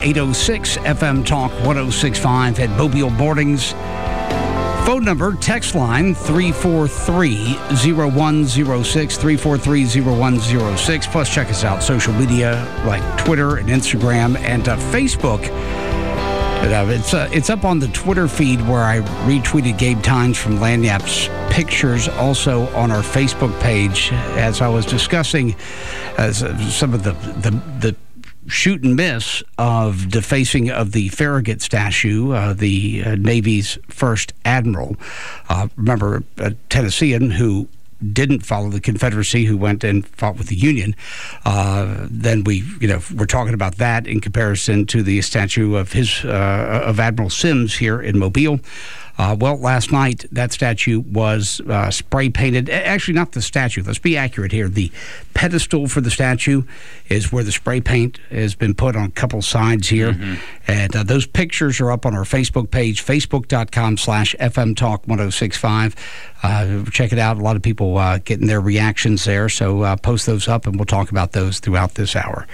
806 FM Talk 1065 at Mobile Boardings. Phone number, text line 343-0106, 343-0106. Plus, check us out social media like Twitter and Instagram and Facebook. It's up on the Twitter feed where I retweeted Gabe Tynes from Lagniapp's pictures, also on our Facebook page, as I was discussing some of the shoot and miss of defacing of the Farragut statue, the Navy's first admiral. Remember, a Tennessean who didn't follow the Confederacy, who went and fought with the Union. Then we're talking about that in comparison to the statue of of Admiral Sims here in Mobile. Well, last night, that statue was spray painted. Actually, not the statue. Let's be accurate here. The pedestal for the statue is where the spray paint has been put on a couple sides here. Mm-hmm. And those pictures are up on our Facebook page, facebook.com/FM Talk 1065. Check it out. A lot of people getting their reactions there. So post those up, and we'll talk about those throughout this hour.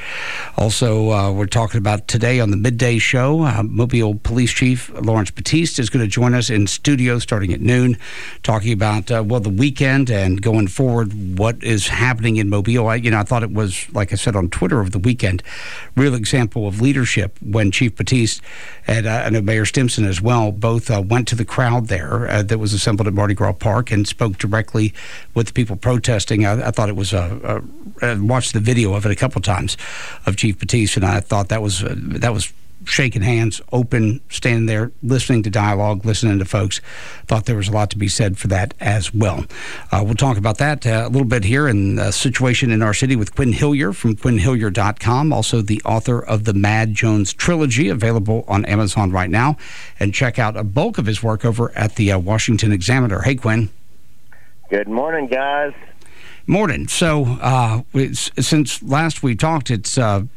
Also, we're talking about today on the midday show, Mobile Police Chief Lawrence Batiste is going to join us in studio starting at noon, talking about, the weekend and going forward, what is happening in Mobile. I thought it was, like I said on Twitter over the weekend, real example of leadership when Chief Batiste and I know Mayor Stimson as well, both went to the crowd there that was assembled at Mardi Gras Park and spoke directly with the people protesting. I thought it was I watched the video of it a couple times of Chief Batiste, and I thought that was shaking hands, open, standing there, listening to dialogue, listening to folks. Thought there was a lot to be said for that as well. We'll talk about that a little bit here in the situation in our city with Quinn Hillier from QuinnHillier.com, also the author of the Mad Jones trilogy, available on Amazon right now. And check out a bulk of his work over at the Washington Examiner. Hey, Quinn. Good morning, guys. Morning. So since last we talked, it's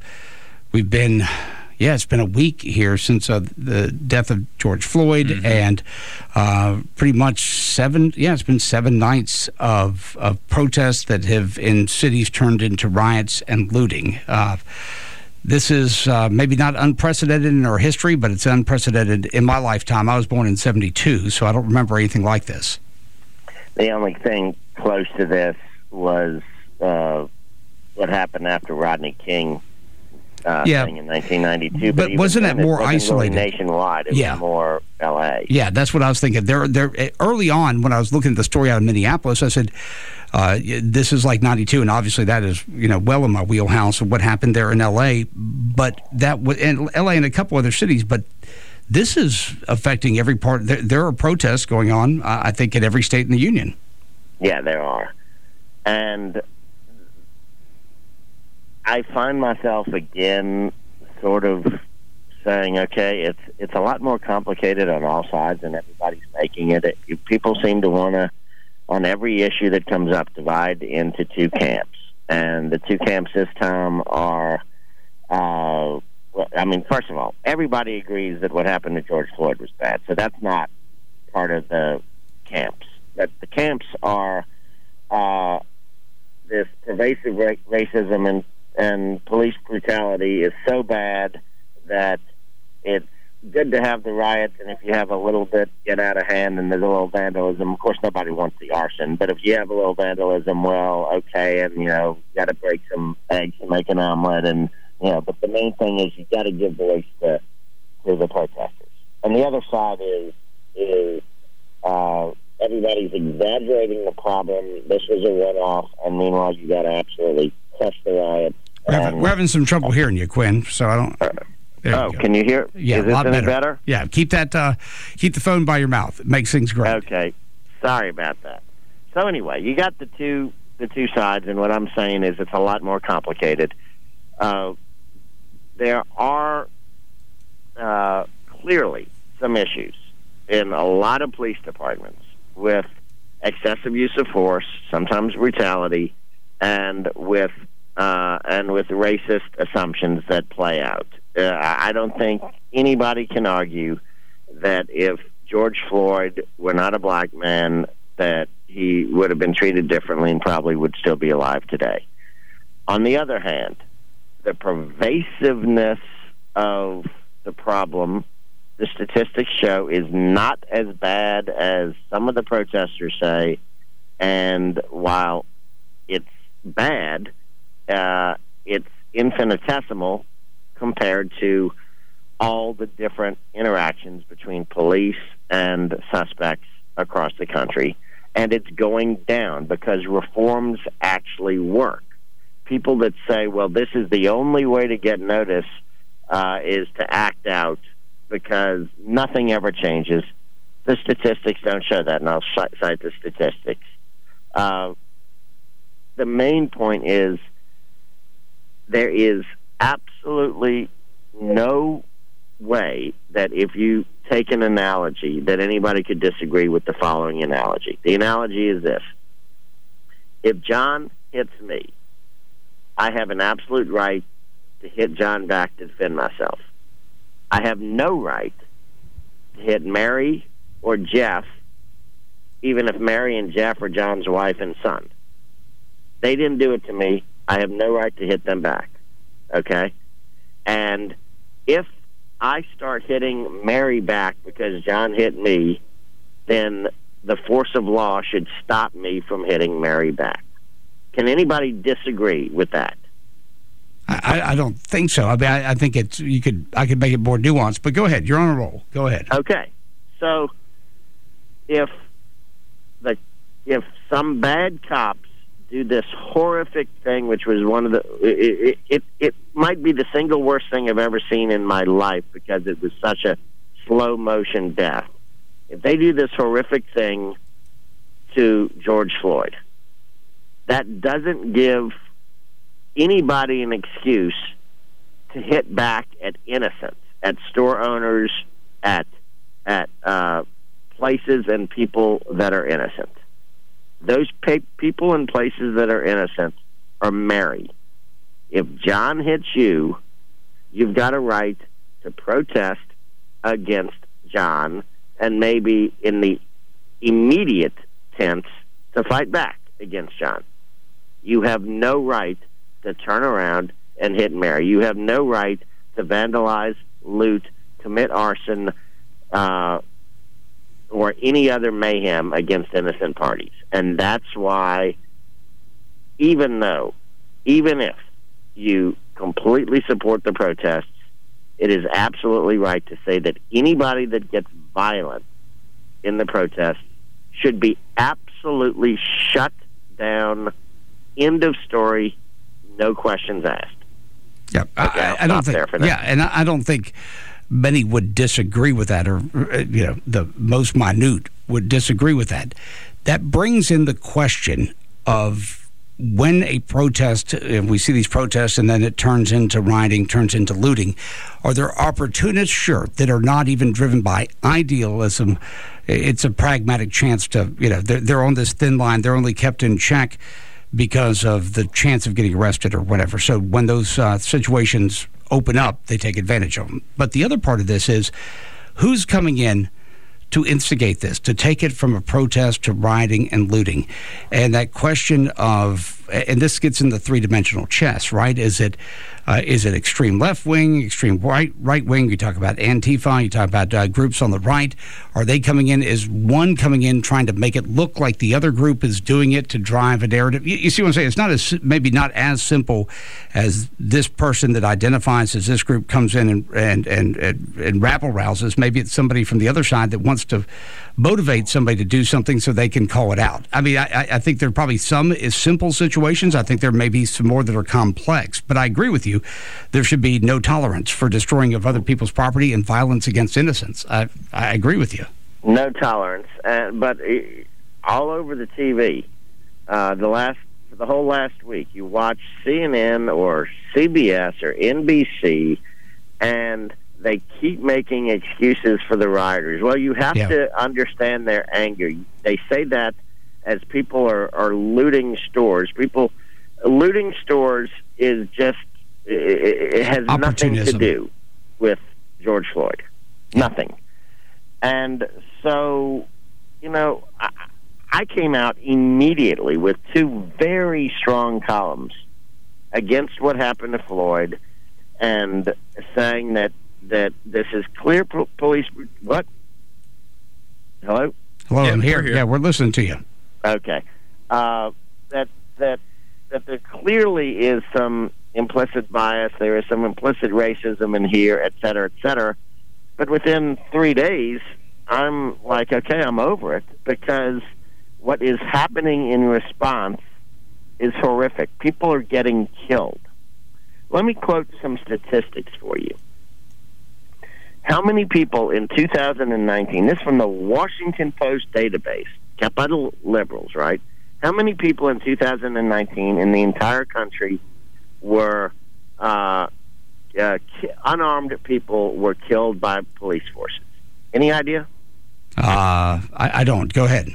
been a week here since the death of George Floyd, mm-hmm. and pretty much it's been 7 nights of protests that have in cities turned into riots and looting. This is maybe not unprecedented in our history, but it's unprecedented in my lifetime. I was born in 1972, so I don't remember anything like this. The only thing close to this was what happened after Rodney King thing in 1992. But wasn't it more isolated? Really nationwide. It was more L.A. Yeah, that's what I was thinking. There, early on, when I was looking at the story out of Minneapolis, I said, this is like 92, and obviously that is, well in my wheelhouse of what happened there in L.A., but that was in L.A. and a couple other cities, but this is affecting every part. There are protests going on, I think, in every state in the union. Yeah, there are. And I find myself again sort of saying, okay, it's a lot more complicated on all sides than everybody's making it. People seem to want to, on every issue that comes up, divide into two camps. And the two camps this time are, first of all, everybody agrees that what happened to George Floyd was bad. So that's not part of the camps. But the camps are this pervasive racism and police brutality is so bad that it's good to have the riots, and if you have a little bit get out of hand and there's a little vandalism, of course nobody wants the arson, but if you have a little vandalism, well, okay, and you got to break some eggs to make an omelet, and but the main thing is you got to give voice to the protesters. And the other side is everybody's exaggerating the problem. This was a one-off, and meanwhile you got to absolutely crush the riot. We're having some trouble hearing you, Quinn, so I don't... can you hear? Yeah, is this a lot better? Yeah, keep the phone by your mouth. It makes things great. Okay, sorry about that. So anyway, you got the two sides, and what I'm saying is it's a lot more complicated. There are clearly some issues in a lot of police departments with excessive use of force, sometimes brutality, and with racist assumptions that play out. I don't think anybody can argue that if George Floyd were not a black man, that he would have been treated differently and probably would still be alive today. On the other hand, the pervasiveness of the problem, the statistics show, is not as bad as some of the protesters say. And while it's bad, it's infinitesimal compared to all the different interactions between police and suspects across the country. And it's going down because reforms actually work. People that say, well, this is the only way to get notice is to act out because nothing ever changes. The statistics don't show that, and I'll cite the statistics. The main point is there is absolutely no way that if you take an analogy that anybody could disagree with the following analogy. The analogy is this. If John hits me, I have an absolute right to hit John back to defend myself. I have no right to hit Mary or Jeff, even if Mary and Jeff are John's wife and son. They didn't do it to me. I have no right to hit them back. Okay? And if I start hitting Mary back because John hit me, then the force of law should stop me from hitting Mary back. Can anybody disagree with that? I don't think so. I mean, I think I could make it more nuanced, but go ahead. You're on a roll. Go ahead. Okay. So if some bad cops do this horrific thing, which was one of the it might be the single worst thing I've ever seen in my life because it was such a slow motion death. If they do this horrific thing to George Floyd, that doesn't give anybody an excuse to hit back at innocents, at store owners, at places and people that are innocent. Those people and places that are innocent are Mary. If John hits you, you've got a right to protest against John and maybe in the immediate tense to fight back against John. You have no right to turn around and hit Mary. You have no right to vandalize, loot, commit arson, or any other mayhem against innocent parties. And that's why, even if you completely support the protests, it is absolutely right to say that anybody that gets violent in the protests should be absolutely shut down. End of story. No questions asked. Yeah, okay, I don't think. Yeah, and I don't think many would disagree with that, or the most minute would disagree with that. That brings in the question of when a protest, and we see these protests and then it turns into rioting, turns into looting, are there opportunists? Sure, that are not even driven by idealism. It's a pragmatic chance to, they're on this thin line. They're only kept in check because of the chance of getting arrested or whatever. So when those situations open up, they take advantage of them. But the other part of this is who's coming in to instigate this, to take it from a protest to rioting and looting. And that question of, and this gets in the three-dimensional chess, right? Is it extreme left wing, extreme right wing? You talk about Antifa, you talk about groups on the right. Are they coming in? Is one coming in trying to make it look like the other group is doing it to drive a narrative? You see what I'm saying? It's maybe not as simple as this person that identifies as this group comes in and rabble-rouses. Maybe it's somebody from the other side that wants to motivate somebody to do something so they can call it out. I mean, I think there are probably some simple situations. I think there may be some more that are complex. But I agree with you. There should be no tolerance for destroying of other people's property and violence against innocents. I agree with you. No tolerance. But all over the TV, the whole last week, you watch CNN or CBS or NBC, and they keep making excuses for the rioters. Well, you have to understand their anger. They say that as people are looting stores. Looting stores is just, it has nothing to do with George Floyd. Nothing. And so, I came out immediately with two very strong columns against what happened to Floyd and saying that this is clear police. What? Hello? Hello, I'm here. Yeah, we're listening to you. Okay. That there clearly is some implicit bias. There is some implicit racism in here, et cetera, et cetera. But within 3 days, I'm like, okay, I'm over it, because what is happening in response is horrific. People are getting killed. Let me quote some statistics for you. How many people in 2019, this from the Washington Post database, kept by the liberals, right? How many people in 2019 in the entire country were unarmed people were killed by police forces? Any idea? I don't. Go ahead.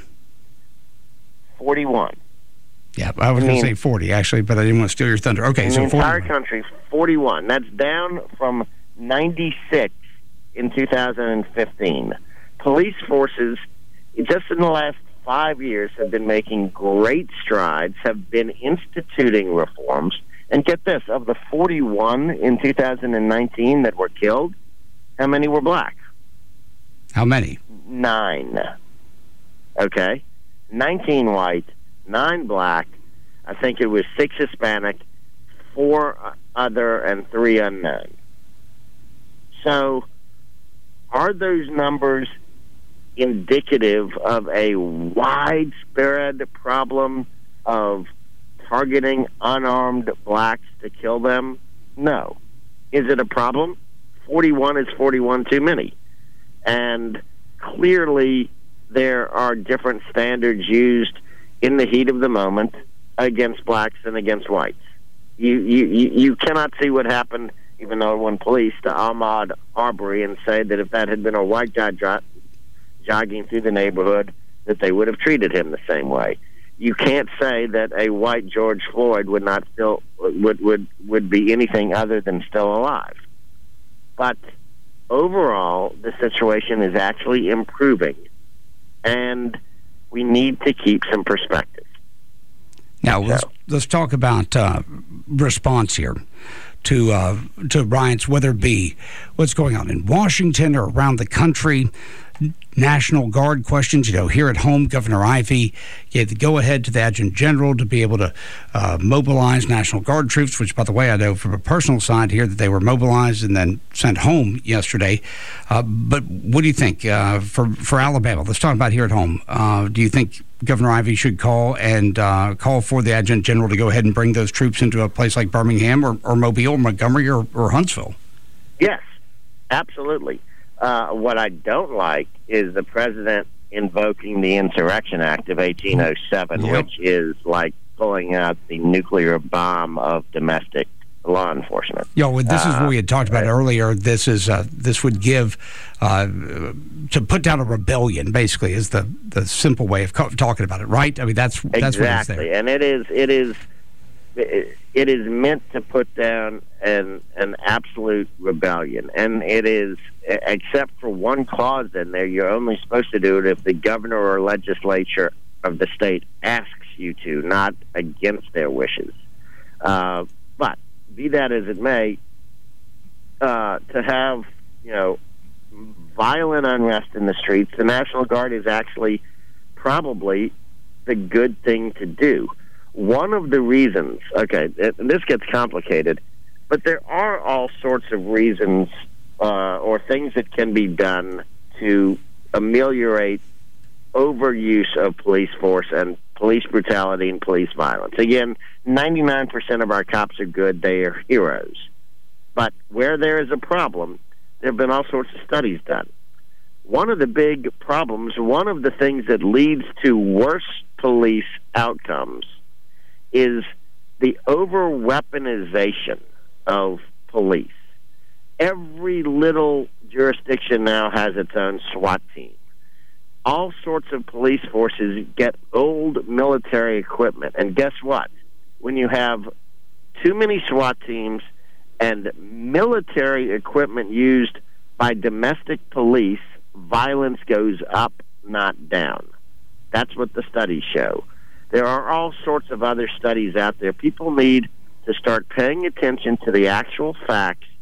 41. Yeah, I was going to say 40, actually, but I didn't want to steal your thunder. Okay, so 41. In the entire country, 41. That's down from 96 in 2015. Police forces, just in the last 5 years, have been making great strides, have been instituting reforms. And get this, of the 41 in 2019 that were killed, how many were black? How many? 9. Okay? 19 white, 9 black. I think it was 6 Hispanic, 4 other, and 3 unknown. So, are those numbers indicative of a widespread problem of targeting unarmed blacks to kill them? No. Is it a problem? 41 is 41 too many. And clearly there are different standards used in the heat of the moment against blacks and against whites. You cannot see what happened, even though when police, to Ahmaud Arbery, and say that if that had been a white guy jogging through the neighborhood, that they would have treated him the same way. You can't say that a white George Floyd would not still would be anything other than still alive. But overall, the situation is actually improving, and we need to keep some perspective. Now, let's talk about response here to riots, whether it be what's going on in Washington or around the country. National Guard questions. Here at home, Governor Ivey gave the go-ahead to the Adjutant General to be able to mobilize National Guard troops, which, by the way, I know from a personal side here that they were mobilized and then sent home yesterday. But what do you think for Alabama? Let's talk about here at home. Do you think Governor Ivey should call for the Adjutant General to go ahead and bring those troops into a place like Birmingham or Mobile, or Montgomery, or Huntsville? Yes, absolutely. What I don't like is the president invoking the Insurrection Act of 1807, Yep. which is like pulling out the nuclear bomb of domestic law enforcement. This is what we had talked about earlier. This would give to put down a rebellion. Basically, is the simple way of talking about it, right? I mean, that's exactly, what it's there. And it is meant to put down an absolute rebellion, and it is, except for one clause in there, you're only supposed to do it if the governor or legislature of the state asks you to, not against their wishes. But be that as it may, to have violent unrest in the streets, the National Guard is actually probably the good thing to do. One of the reasons, this gets complicated, but there are all sorts of reasons or things that can be done to ameliorate overuse of police force and police brutality and police violence. Again, 99% of our cops are good. They are heroes. But where there is a problem, there have been all sorts of studies done. One of the big problems, one of the things that leads to worse police outcomes is the over-weaponization of police. Every little jurisdiction now has its own SWAT team. All sorts of police forces get old military equipment. And guess what? When you have too many SWAT teams and military equipment used by domestic police, violence goes up, not down. That's what the studies show. There are all sorts of other studies out there. People need to start paying attention to the actual facts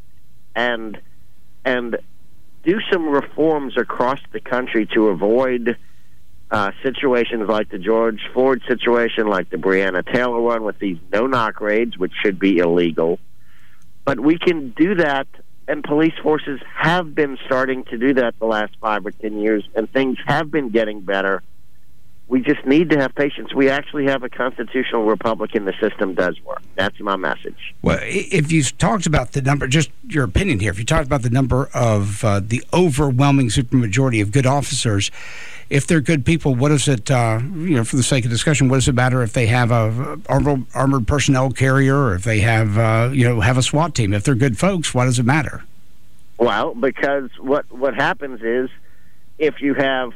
and do some reforms across the country to avoid situations like the George Floyd situation, like the Breonna Taylor one, with these no-knock raids, which should be illegal. But we can do that, and police forces have been starting to do that the last 5 or 10 years, and things have been getting better. We just need to have patience. We actually have a constitutional republic, and the system does work. That's my message. Well, if you talked about the number, just your opinion here, if you talked about the number of the overwhelming supermajority of good officers, if they're good people, what does it, for the sake of discussion, what does it matter if they have a armored personnel carrier, or if they have, have a SWAT team? If they're good folks, why does it matter? Well, because what happens is, if you have,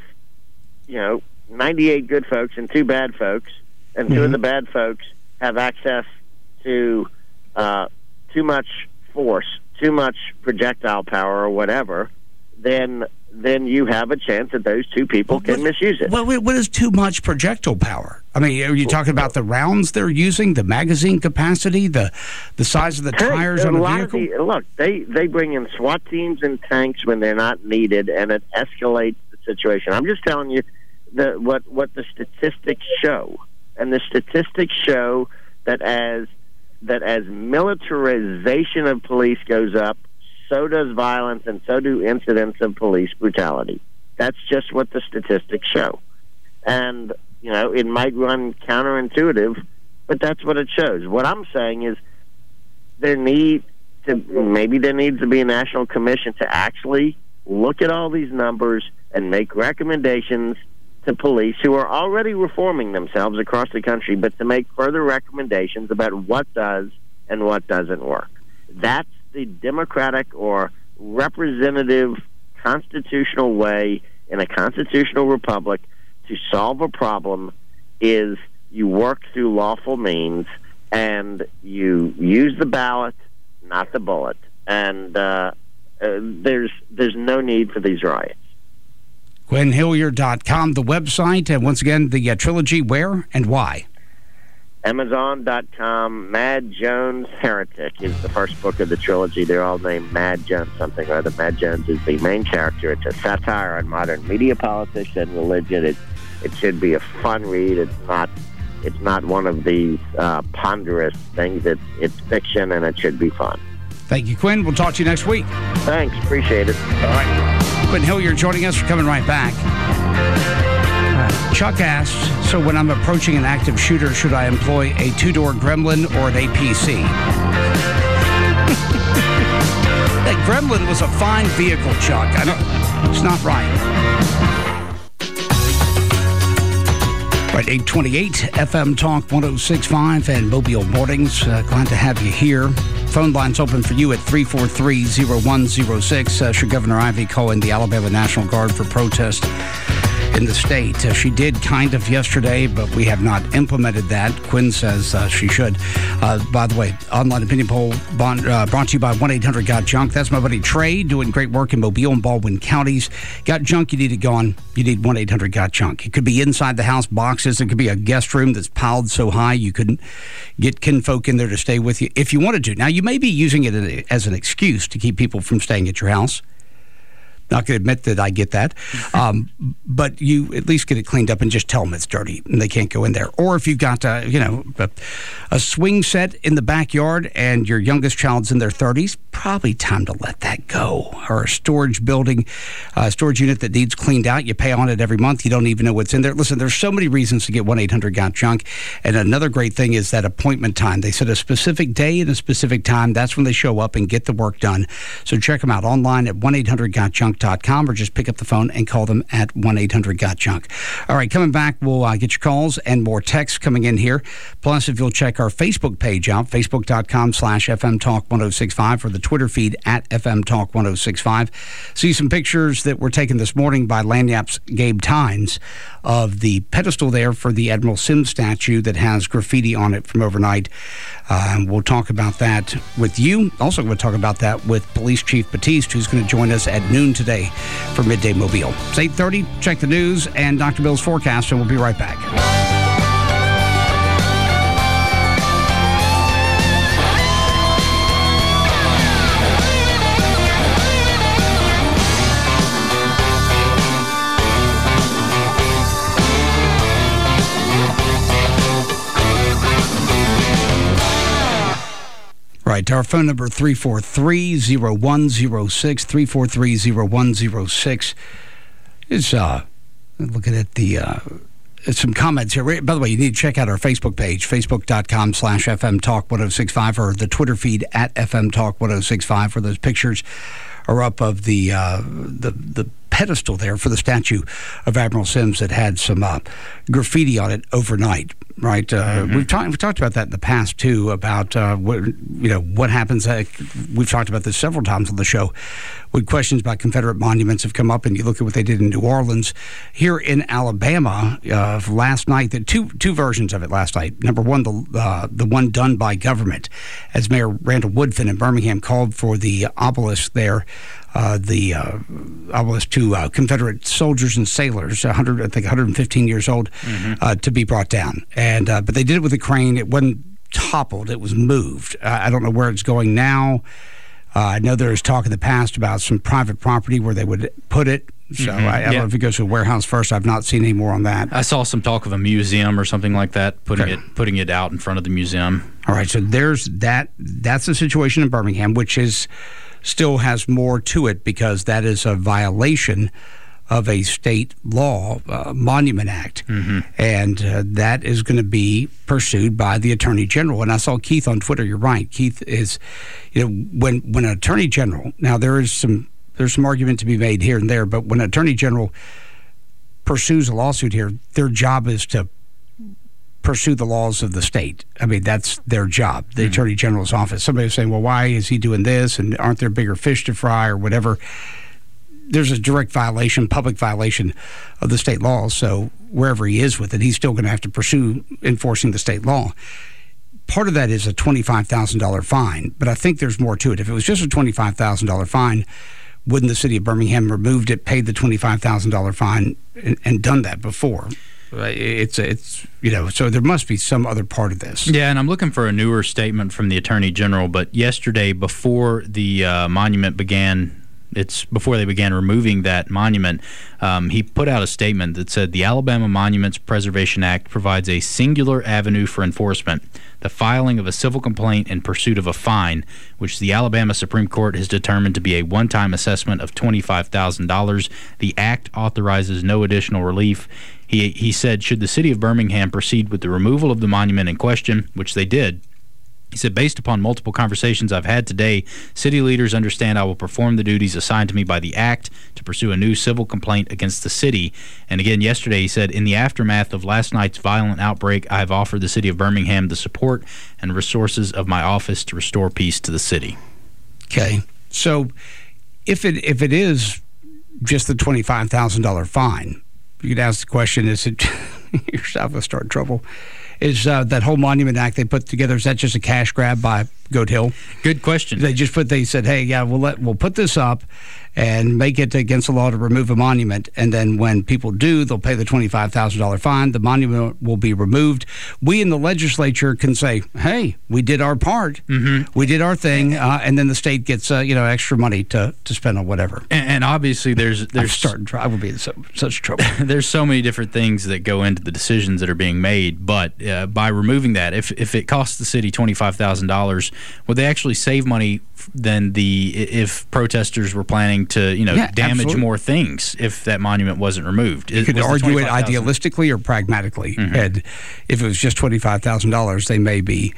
98 good folks and 2 bad folks, and 2 of the bad folks have access to too much force, too much projectile power or whatever, then you have a chance that those 2 people can misuse it. Well, what is too much projectile power? I mean, are you talking about the rounds they're using, the magazine capacity, the size of the tires on a vehicle? Look, they bring in SWAT teams and tanks when they're not needed, and it escalates the situation. I'm just telling you what the statistics show, and the statistics show that as militarization of police goes up, so does violence, and so do incidents of police brutality. That's just what the statistics show. And, it might run counterintuitive, but that's what it shows. What I'm saying is there needs to be a national commission to actually look at all these numbers and make recommendations to police who are already reforming themselves across the country, but to make further recommendations about what does and what doesn't work. That's the democratic or representative constitutional way in a constitutional republic to solve a problem, is you work through lawful means and you use the ballot, not the bullet. And there's no need for these riots. QuinnHilliard.com, the website, and once again, the trilogy, where and why? Amazon.com. Mad Jones Heretic is the first book of the trilogy. They're all named Mad Jones something or other. Mad Jones is the main character. It's a satire on modern media, politics, and religion. It should be a fun read. It's not one of these ponderous things. It's fiction, and it should be fun. Thank you, Quinn. We'll talk to you next week. Thanks. Appreciate it. All right. Quinn Hilliard joining us. We're coming right back. Chuck asks, so when I'm approaching an active shooter, should I employ a 2-door Gremlin or an APC? That Gremlin was a fine vehicle, Chuck. It's not right. Right, 828 FM Talk 106.5 and Mobile Mornings. Glad to have you here. Phone lines open for you at 343-0106. Should Governor Ivey call in the Alabama National Guard for protest in the state? She did kind of yesterday, but we have not implemented that. Quinn says she should. By the way, online opinion poll brought to you by 1-800-GOT-JUNK. That's my buddy Trey doing great work in Mobile and Baldwin counties. Got junk, you need it gone. You need 1-800-GOT-JUNK. It could be inside the house boxes. It could be a guest room that's piled so high you couldn't get kinfolk in there to stay with you if you wanted to. Now, you may be using it as an excuse to keep people from staying at your house. Not going to admit that I get that. But you at least get it cleaned up and just tell them it's dirty and they can't go in there. Or if you've got, a swing set in the backyard and your youngest child's in their 30s, probably time to let that go. Or a storage building, storage unit that needs cleaned out. You pay on it every month. You don't even know what's in there. Listen, there's so many reasons to get 1-800-GOT-JUNK. And another great thing is that appointment time. They set a specific day and a specific time. That's when they show up and get the work done. So check them out online at 1-800-GOT-JUNK.com or just pick up the phone and call them at 1-800-GOT-JUNK. All right, coming back, we'll get your calls and more texts coming in here. Plus, if you'll check our Facebook page out, facebook.com/FM Talk 1065 or the Twitter feed at FM Talk 1065. See some pictures that were taken this morning by Lagniappe's Gabe Tynes of the pedestal there for the Admiral Sims statue that has graffiti on it from overnight. We'll talk about that with you. Also, we'll talk about that with Police Chief Batiste, who's going to join us at noon today for Midday Mobile. It's 8:30. Check the news and Dr. Bill's forecast, and we'll be right back. right. Our phone number 343-0106, 343-0106 is looking at the some comments here. By the way, you need to check out our Facebook page, facebook.com/FM Talk 1065, or the Twitter feed at FM Talk 1065, where those pictures are up of the pedestal there for the statue of Admiral Sims that had some graffiti on it overnight. Right, we've talked about that in the past too. About what happens. We've talked about this several times on the show. When questions about Confederate monuments have come up, and you look at what they did in New Orleans, here in Alabama last night. The two versions of it last night. Number one, the one done by government, as Mayor Randall Woodfin in Birmingham called for the obelisk there. The obelisk to Confederate soldiers and sailors, 115 years old, to be brought down. And but they did it with a crane. It wasn't toppled. It was moved. I don't know where it's going now. I know there was talk in the past about some private property where they would put it. So I don't know if it goes to a warehouse first. I've not seen any more on that. I saw some talk of a museum or something like that, putting it out in front of the museum. All right, so there's that. That's the situation in Birmingham, which is still has more to it because that is a violation of a state law, Monument Act, and that is going to be pursued by the Attorney General. And I saw Keith on Twitter. You're right. Keith is, when an Attorney General, now there's some argument to be made here and there, but when an Attorney General pursues a lawsuit here, their job is to pursue the laws of the state. I mean, that's their job, the Attorney General's office. Somebody was saying, well, why is he doing this? And aren't there bigger fish to fry or whatever? There's a direct violation, public violation of the state law. So wherever he is with it, he's still going to have to pursue enforcing the state law. Part of that is a $25,000 fine, but I think there's more to it. If it was just a $25,000 fine, wouldn't the city of Birmingham removed it, paid the $25,000 fine, and done that before? It's so there must be some other part of this. Yeah, and I'm looking for a newer statement from the Attorney General. But yesterday, before the monument began, before they began removing that monument, he put out a statement that said the Alabama Monuments Preservation Act provides a singular avenue for enforcement: the filing of a civil complaint in pursuit of a fine, which the Alabama Supreme Court has determined to be a one-time assessment of $25,000. The act authorizes no additional relief. He said, should the city of Birmingham proceed with the removal of the monument in question, which they did, he said, based upon multiple conversations I've had today, city leaders understand I will perform the duties assigned to me by the act to pursue a new civil complaint against the city. And again, yesterday he said, in the aftermath of last night's violent outbreak, I have offered the city of Birmingham the support and resources of my office to restore peace to the city. Okay. So if it is just the $25,000 fine, you could ask the question, is it yourself going to start trouble? Is that whole Monument Act they put together, is that just a cash grab by Goat Hill? Good question. They said, hey, yeah, we'll put this up and make it against the law to remove a monument, and then when people do, they'll pay the $25,000 fine. The monument will be removed. We in the legislature can say, hey, we did our part. We did our thing, and then the state gets extra money to spend on whatever. And obviously there's I will be in such trouble. There's so many different things that go into the decisions that are being made, but by removing that, if it costs the city $25,000, would they actually save money than if protesters were planning to damage absolutely. More things if that monument wasn't removed? You could argue it idealistically or pragmatically, and if it was just $25,000, they may be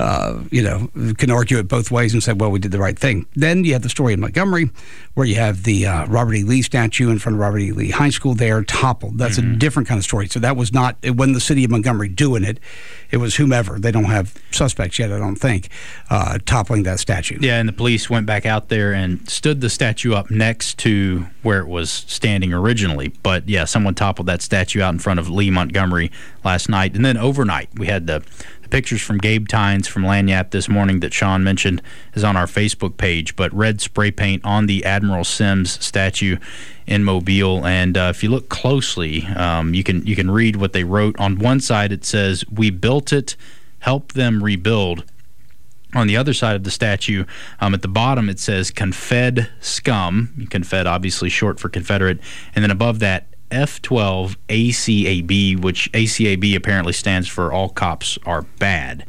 can argue it both ways and say, well, we did the right thing. Then you have the story in Montgomery where you have the Robert E. Lee statue in front of Robert E. Lee High School there toppled. That's a different kind of story. So it wasn't the city of Montgomery doing it. It was whomever. They don't have suspects yet, I don't think, toppling that statue. Yeah, and the police went back out there and stood the statue up next to where it was standing originally. But, yeah, someone toppled that statue out in front of Lee Montgomery last night. And then overnight, we had the pictures from Gabe Tynes from Lagniappe this morning that Sean mentioned is on our Facebook page. But red spray paint on the Admiral Sims statue in Mobile, and if you look closely, you can read what they wrote. On one side, it says, "We built it, help them rebuild." On the other side of the statue, at the bottom, it says "Confed scum." Confed, obviously short for Confederate, and then above that, F12 ACAB, which ACAB apparently stands for All Cops Are Bad.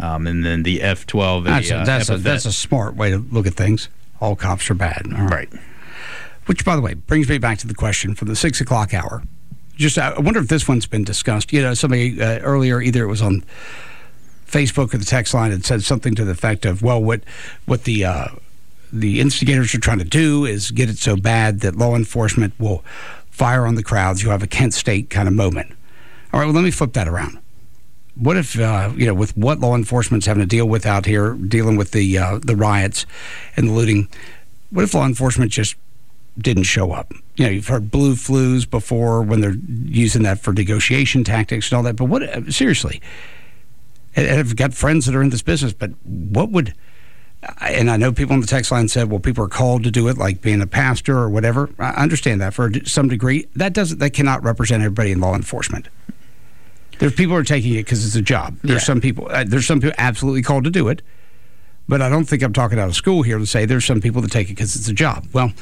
and then the F12. That's a smart way to look at things. All cops are bad. All right. Which, by the way, brings me back to the question from the 6 o'clock hour. Just, I wonder if this one's been discussed. You know, somebody earlier, either it was on Facebook or the text line, had said something to the effect of, well, what the instigators are trying to do is get it so bad that law enforcement will fire on the crowds. You have a Kent State kind of moment. All right, well, let me flip that around. What if, with what law enforcement's having to deal with out here, dealing with the riots and the looting, what if law enforcement just didn't show up? You know, you've heard blue flus before when they're using that for negotiation tactics and all that. But what, seriously, and I've got friends that are in this business, but what would, and I know people on the text line said, well, people are called to do it, like being a pastor or whatever. I understand that for some degree. That cannot represent everybody in law enforcement. There's people who are taking it because it's a job. There's some people absolutely called to do it, but I don't think I'm talking out of school here to say there's some people that take it because it's a job. Well,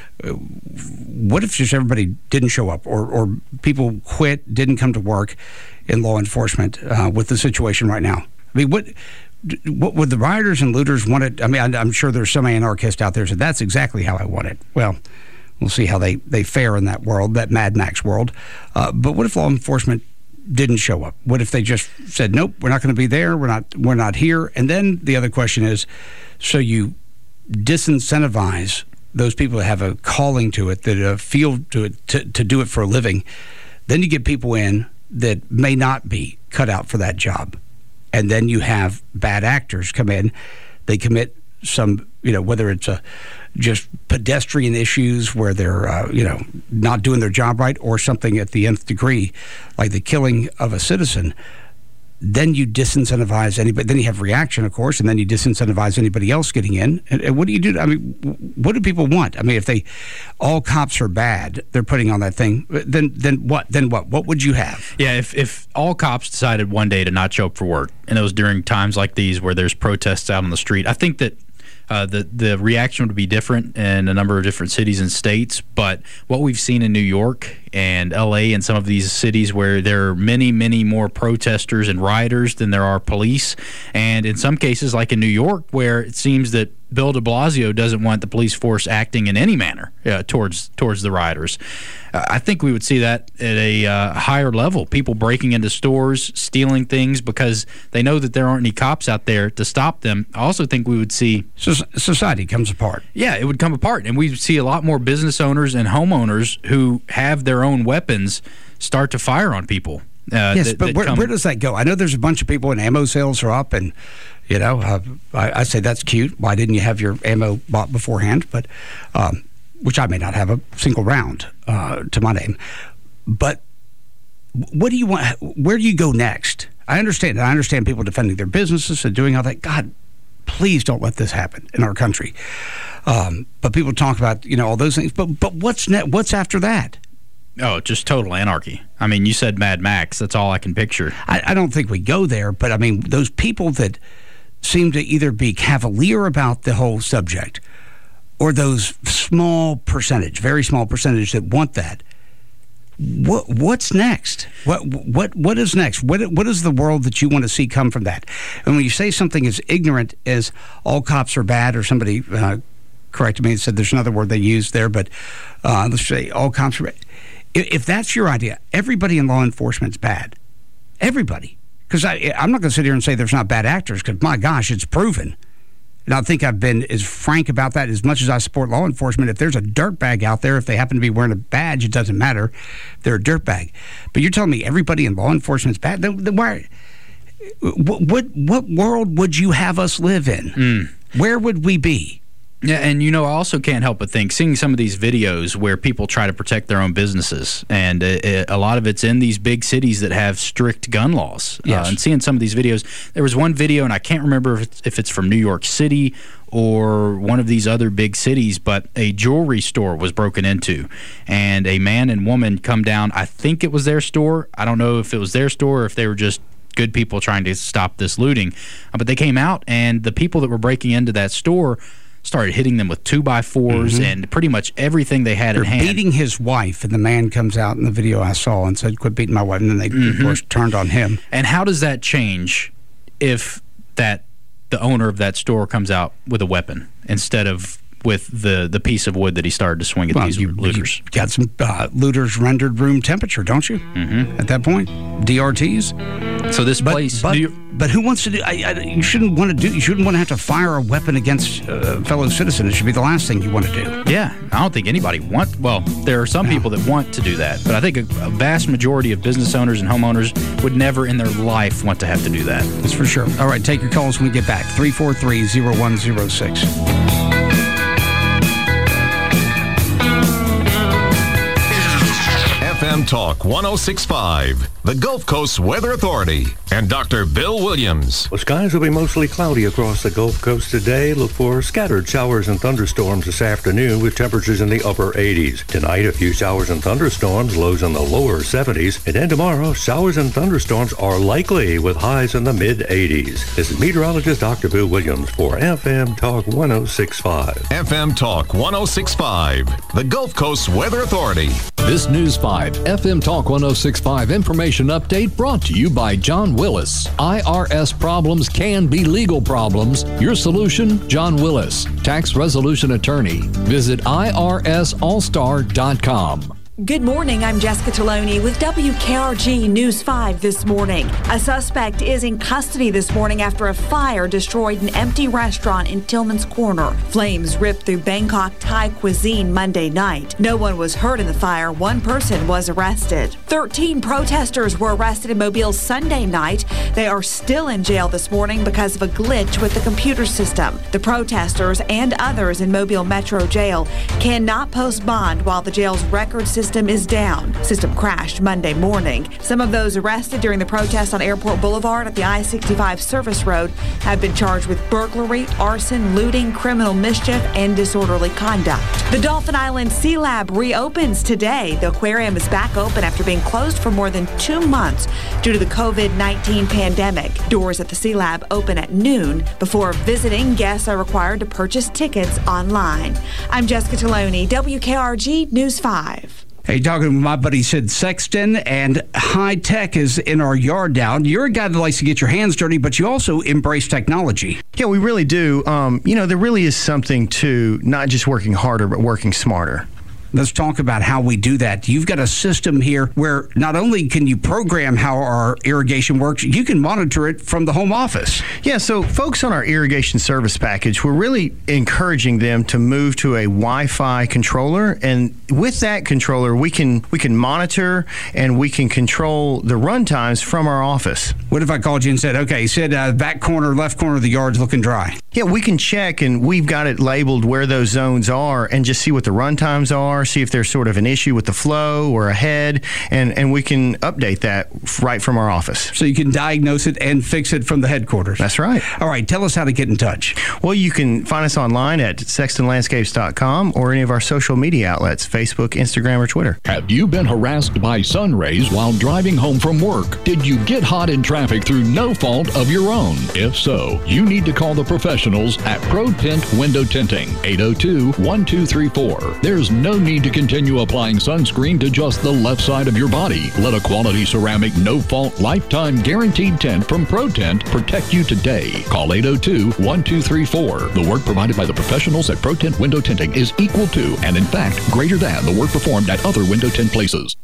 what if just everybody didn't show up, or people quit, didn't come to work in law enforcement with the situation right now? I mean, what would the rioters and looters want it? I mean, I'm sure there's some anarchist out there who said, that's exactly how I want it. Well, we'll see how they fare in that world, that Mad Max world. But what if law enforcement didn't show up? What if they just said, nope, we're not going to be there, we're not here? And then the other question is, so you disincentivize those people that have a calling to it, that feel to it, to do it for a living. Then you get people in that may not be cut out for that job. And then you have bad actors come in. They commit some, whether it's just pedestrian issues where they're, not doing their job right, or something at the nth degree, like the killing of a citizen. Then you disincentivize anybody. Then you have reaction, of course, and then you disincentivize anybody else getting in. And what do you do? I mean, what do people want? I mean, if all cops are bad, they're putting on that thing, then what? Then what? What would you have? Yeah, if all cops decided one day to not show up for work, and it was during times like these where there's protests out on the street, I think that the reaction would be different in a number of different cities and states. But what we've seen in New York and L.A. and some of these cities where there are many, many more protesters and rioters than there are police, and in some cases, like in New York, where it seems that Bill de Blasio doesn't want the police force acting in any manner towards the rioters. I think we would see that at a higher level. People breaking into stores, stealing things because they know that there aren't any cops out there to stop them. I also think we would see society comes apart. Yeah, it would come apart, and we see a lot more business owners and homeowners who have their own weapons start to fire on people. Yes, but where does that go? I know there's a bunch of people and ammo sales are up, and I say that's cute. Why didn't you have your ammo bought beforehand? But which I may not have a single round to my name. But what do you want? Where do you go next? I understand people defending their businesses and doing all that. God, please don't let this happen in our country. But people talk about all those things. But what's what's after that? Oh, just total anarchy. I mean, you said Mad Max. That's all I can picture. I don't think we go there, but I mean, those people that seem to either be cavalier about the whole subject, or those very small percentage that want that. What's next? What is next? What is the world that you want to see come from that? And when you say something as ignorant as all cops are bad, or somebody corrected me and said there's another word they used there, but let's say all cops are bad. If that's your idea, everybody in law enforcement's bad. Everybody. Because I'm not going to sit here and say there's not bad actors, because, my gosh, it's proven. And I think I've been as frank about that as much as I support law enforcement. If there's a dirtbag out there, if they happen to be wearing a badge, it doesn't matter. They're a dirtbag. But you're telling me everybody in law enforcement's bad? What world would you have us live in? Where would we be? Yeah, and I also can't help but think, seeing some of these videos where people try to protect their own businesses, and a lot of it's in these big cities that have strict gun laws. Yes. And seeing some of these videos, there was one video, and I can't remember if it's from New York City or one of these other big cities, but a jewelry store was broken into, and a man and woman come down. I think it was their store. I don't know if it was their store or if they were just good people trying to stop this looting. But they came out, and the people that were breaking into that store started hitting them with 2x4s and pretty much everything they had in hand. Beating his wife, and the man comes out in the video I saw and said, "Quit beating my wife," and then they, of course, turned on him. And how does that change if that the owner of that store comes out with a weapon instead of with the piece of wood that he started to swing at these looters. You got some looters rendered room temperature, don't you? Mm-hmm. At that point, DRTs. So this place, but who wants to do? You shouldn't want to do. You shouldn't want to have to fire a weapon against a fellow citizen. It should be the last thing you want to do. Yeah, I don't think anybody wants. Well, there are some people that want to do that, but I think a vast majority of business owners and homeowners would never in their life want to have to do that. That's for sure. All right, take your calls when we get back. 343-0106. FM Talk 106.5, the Gulf Coast Weather Authority, and Dr. Bill Williams. Well, skies will be mostly cloudy across the Gulf Coast today. Look for scattered showers and thunderstorms this afternoon with temperatures in the upper 80s. Tonight, a few showers and thunderstorms, lows in the lower 70s. And then tomorrow, showers and thunderstorms are likely with highs in the mid-80s. This is meteorologist Dr. Bill Williams for FM Talk 106.5. FM Talk 106.5, the Gulf Coast Weather Authority. This News 5 FM Talk 106.5 information update brought to you by John Willis. IRS problems can be legal problems. Your solution, John Willis, tax resolution attorney. Visit IRSallstar.com. Good morning, I'm Jessica Taloni with WKRG News 5 this morning. A suspect is in custody this morning after a fire destroyed an empty restaurant in Tillman's Corner. Flames ripped through Bangkok Thai cuisine Monday night. No one was hurt in the fire. One person was arrested. 13 protesters were arrested in Mobile Sunday night. They are still in jail this morning because of a glitch with the computer system. The protesters and others in Mobile Metro Jail cannot post bond while the jail's record system is down. System crashed Monday morning. Some of those arrested during the protest on Airport Boulevard at the I-65 service road have been charged with burglary, arson, looting, criminal mischief, and disorderly conduct. The Dolphin Island Sea Lab reopens today. The aquarium is back open after being closed for more than 2 months due to the COVID-19 pandemic. Doors at the Sea Lab open at noon. Before visiting, guests are required to purchase tickets online. I'm Jessica Taloni, WKRG News 5. Hey, talking with my buddy Sid Sexton, and high tech is in our yard now. You're a guy that likes to get your hands dirty, but you also embrace technology. Yeah, we really do. There really is something to not just working harder, but working smarter. Let's talk about how we do that. You've got a system here where not only can you program how our irrigation works, you can monitor it from the home office. Yeah, so folks on our irrigation service package, we're really encouraging them to move to a Wi-Fi controller, and with that controller, we can monitor and we can control the run times from our office. What if I called you and said, okay, Sid, back corner, left corner of the yard's looking dry? Yeah, we can check, and we've got it labeled where those zones are and just see what the run times are, see if there's sort of an issue with the flow or a head, and we can update that right from our office. So you can diagnose it and fix it from the headquarters. That's right. All right, tell us how to get in touch. Well, you can find us online at sextonlandscapes.com or any of our social media outlets, Facebook, Instagram, or Twitter. Have you been harassed by sun rays while driving home from work? Did you get hot in traffic through no fault of your own? If so, you need to call the professionals at Pro Tint Window Tinting, 802-1234. There's no need to continue applying sunscreen to just the left side of your body. Let a quality ceramic, no-fault, lifetime guaranteed tint from Pro Tint protect you today. Call 802-1234. The work provided by the professionals at Pro Tint Window Tinting is equal to, and in fact, greater than the work performed at other window tint places.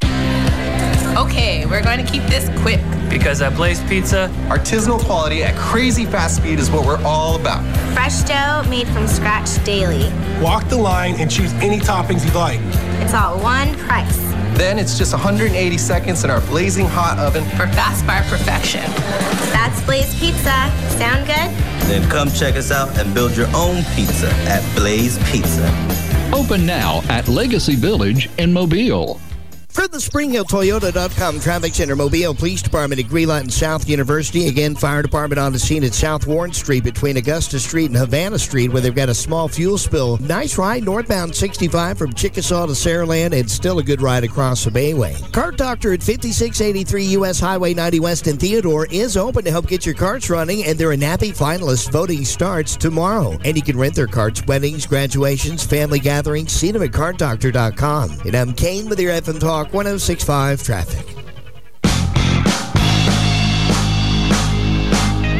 Okay, we're going to keep this quick. Because at Blaze Pizza, artisanal quality at crazy fast speed is what we're all about. Fresh dough made from scratch daily. Walk the line and choose any toppings you'd like. It's all one price. Then it's just 180 seconds in our blazing hot oven for fast bar perfection. That's Blaze Pizza. Sound good? Then come check us out and build your own pizza at Blaze Pizza. Open now at Legacy Village in Mobile. For the SpringHillToyota.com Traffic Center, Mobile Police Department at Greenlight and South University. Again, Fire Department on the scene at South Warren Street between Augusta Street and Havana Street, where they've got a small fuel spill. Nice ride northbound 65 from Chickasaw to Saraland, and still a good ride across the Bayway. Kart Doctor at 5683 U.S. Highway 90 West in Theodore is open to help get your karts running, and they're a NAPI finalist. Voting starts tomorrow. And you can rent their karts, weddings, graduations, family gatherings. See them at KartDoctor.com. And I'm Kane with your FM Talk 106.5 traffic. All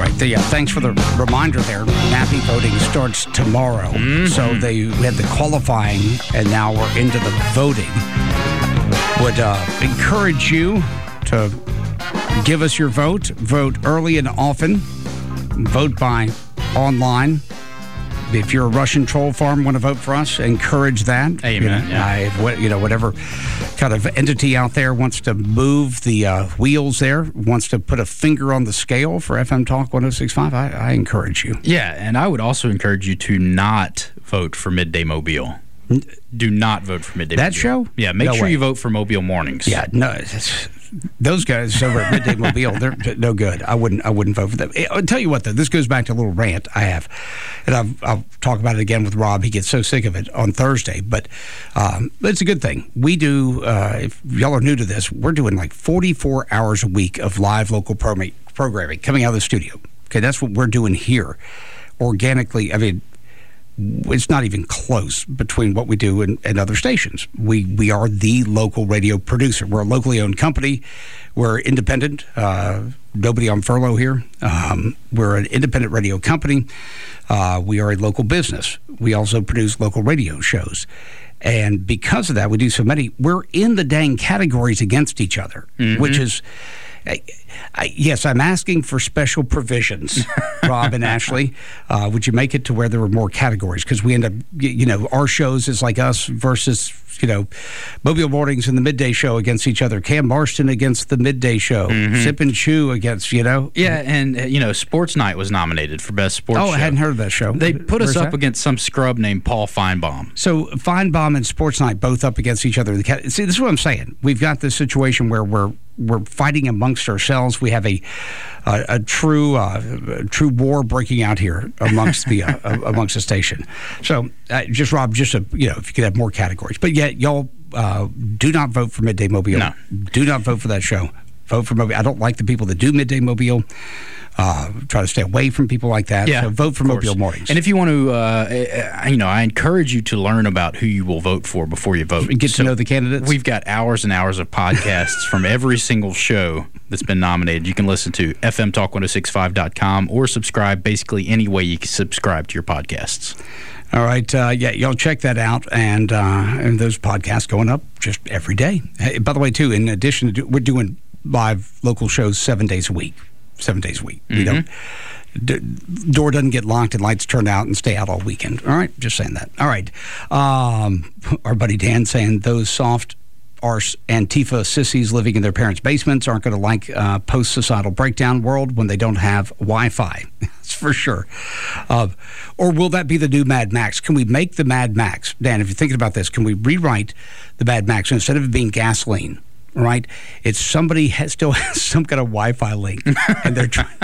right. Yeah, thanks for the reminder there. NAPI voting starts tomorrow. So we had the qualifying, and now we're into the voting. Would encourage you to give us your vote. Vote early and often. Vote by online. If you're a Russian troll farm, want to vote for us, encourage that. Amen. Whatever kind of entity out there wants to move the wheels there, wants to put a finger on the scale for FM Talk 106.5, I encourage you. Yeah, and I would also encourage you to not vote for Midday Mobile. Do not vote for Midday Mobile. That show? Yeah, make sure you vote for Mobile Mornings. Yeah, no, those guys over at Midday Mobile, they're no good. I wouldn't vote for them. I'll tell you what, though, this goes back to a little rant I have, and I'll talk about it again with Rob. He gets so sick of it on Thursday, but it's a good thing. We do, if y'all are new to this, we're doing like 44 hours a week of live local programming coming out of the studio. Okay, that's what we're doing here. Organically, I mean, it's not even close between what we do and other stations. We are the local radio producer. We're a locally owned company. We're independent. Nobody on furlough here. We're an independent radio company. We are a local business. We also produce local radio shows. And because of that, we do so many. We're in the dang categories against each other, which is... yes, I'm asking for special provisions, Rob and Ashley. Would you make it to where there were more categories? Because we end up, our shows is like us versus, Mobile Mornings and the Midday Show against each other. Cam Marston against the Midday Show. Sip and Chew against, Yeah, and, Sports Night was nominated for Best Sports Show. I hadn't heard of that show. They put us up against some scrub named Paul Feinbaum. So Feinbaum and Sports Night both up against each other. See, this is what I'm saying. We've got this situation where we're fighting amongst ourselves. We have a true war breaking out here amongst the station. So Rob, if you could have more categories. But yet y'all do not vote for Midday Mobile. No. Do not vote for that show. Vote for Mobile. I don't like the people that do Midday Mobile. Try to stay away from people like that. Yeah, so vote for Mobile Mornings. And if you want to, I encourage you to learn about who you will vote for before you vote. Get to know the candidates. We've got hours and hours of podcasts from every single show that's been nominated. You can listen to fmtalk1065.com or subscribe basically any way you can subscribe to your podcasts. All right. Y'all check that out. And those podcasts going up just every day. Hey, by the way, too, in addition to we're doing live local shows 7 days a week. 7 days a week. We don't. Door doesn't get locked and lights turned out and stay out all weekend. All right, just saying that. All right, our buddy Dan saying those soft arse Antifa sissies living in their parents' basements aren't going to like post-societal breakdown world when they don't have Wi-Fi. That's for sure. Or will that be the new Mad Max? Can we make the Mad Max, Dan? If you're thinking about this, can we rewrite the Mad Max instead of it being gasoline? Right, it's somebody still has some kind of Wi-Fi link, and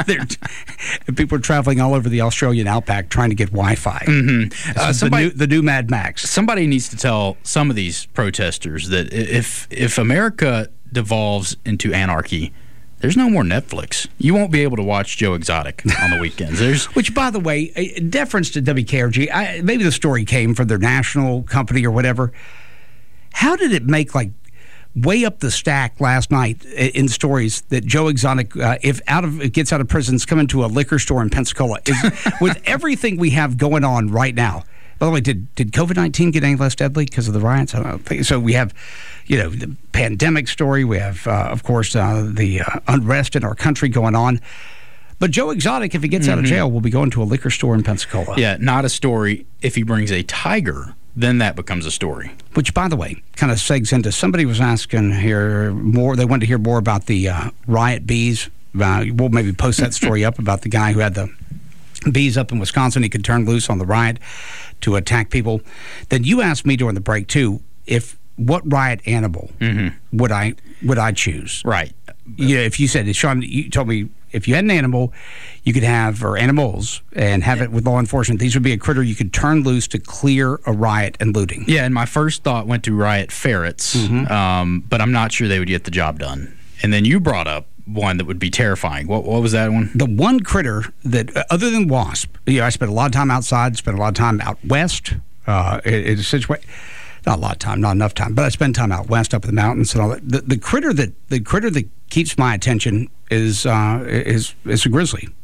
and people are traveling all over the Australian outback trying to get Wi-Fi. The new Mad Max. Somebody needs to tell some of these protesters that if America devolves into anarchy, there's no more Netflix. You won't be able to watch Joe Exotic on the weekends. Which, by the way, deference to WKRG. Maybe the story came from their national company or whatever. How did it make way up the stack last night in stories that Joe Exotic, if gets out of prison, is coming to a liquor store in Pensacola? With everything we have going on right now. By the way, did COVID-19 get any less deadly because of the riots? I don't think so. We have, the pandemic story. We have, of course, the unrest in our country going on. But Joe Exotic, if he gets out of jail, will be going to a liquor store in Pensacola. Yeah, not a story. If he brings a tiger, then that becomes a story. Which, by the way, kind of segs into, somebody was asking here more, they wanted to hear more about the riot bees. We'll maybe post that story up about the guy who had the bees up in Wisconsin. He could turn loose on the riot to attack people. Then you asked me during the break, too, what riot animal would I choose? Right. If you said, Sean, you told me, if you had an animal, you could have, or animals, and have it with law enforcement, these would be a critter you could turn loose to clear a riot and looting. Yeah, and my first thought went to riot ferrets, but I'm not sure they would get the job done. And then you brought up one that would be terrifying. What was that one? The one critter that, other than wasp, I spent a lot of time outside, spent a lot of time out west, in a situation. Not a lot of time, not enough time, but I spend time out west up in the mountains and all that. The critter that keeps my attention is a grizzly.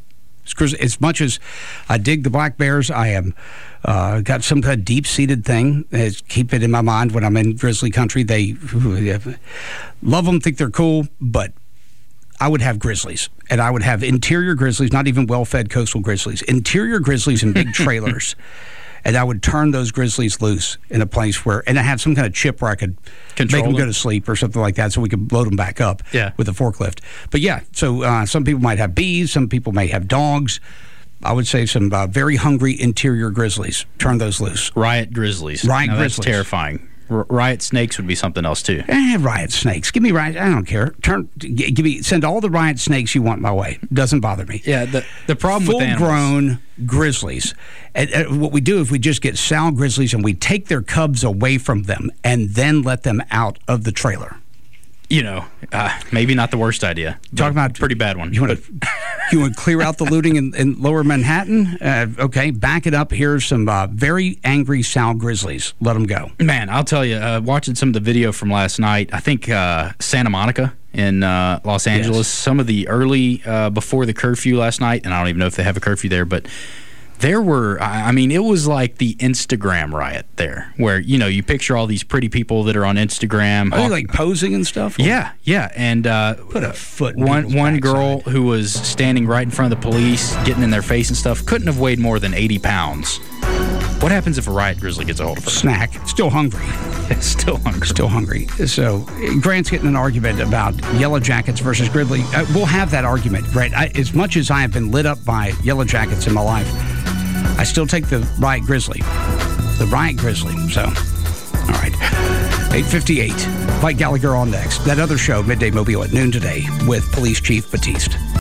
As much as I dig the black bears, I am got some kind of deep-seated thing. Keep it in my mind when I'm in grizzly country. They love them, think they're cool, but I would have grizzlies, and I would have interior grizzlies, not even well-fed coastal grizzlies, interior grizzlies in big trailers. And I would turn those grizzlies loose in a place and I have some kind of chip where I could make them go to sleep or something like that so we could load them back up with a forklift. But yeah, so some people might have bees, some people may have dogs. I would say some very hungry interior grizzlies. Turn those loose. Riot grizzlies. That's terrifying. Riot snakes would be something else too. Riot snakes. Give me riot. I don't care. Send all the riot snakes you want my way. Doesn't bother me. Yeah. The problem with full-grown grizzlies. And what we do is we just get sow grizzlies and we take their cubs away from them and then let them out of the trailer. Maybe not the worst idea. Talk about pretty bad one. You want to clear out the looting in lower Manhattan? Okay, back it up. Here's some very angry sow grizzlies. Let them go. Man, I'll tell you, watching some of the video from last night, I think Santa Monica in Los Angeles, some of the early, before the curfew last night, and I don't even know if they have a curfew there, but there were, it was like the Instagram riot there, where, you picture all these pretty people that are on Instagram. Are they like posing and stuff? Yeah. And put a foot in one girl who was standing right in front of the police, getting in their face and stuff, couldn't have weighed more than 80 pounds. What happens if a riot grizzly gets a hold of her? Snack. Still hungry. Still hungry. So Grant's getting an argument about Yellow Jackets versus Grizzly. We'll have that argument, Grant. As much as I have been lit up by Yellow Jackets in my life, I still take the Riot Grizzly. The Riot Grizzly. So, all right. 8:58. Mike Gallagher on next. That other show, Midday Mobile at noon today with Police Chief Batiste.